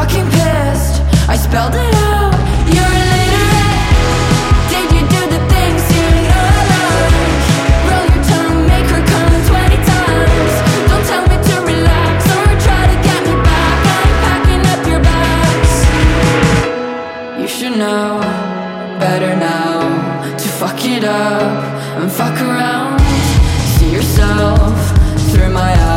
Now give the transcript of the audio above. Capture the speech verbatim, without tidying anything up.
fucking pissed. I spelled it out. You're illiterate. Did you do the things you know I like? Roll your tongue, make her come twenty times. Don't tell me to relax or try to get me back. I'm packing up your bags. You should know better now to fuck it up and fuck around. See yourself through my eyes.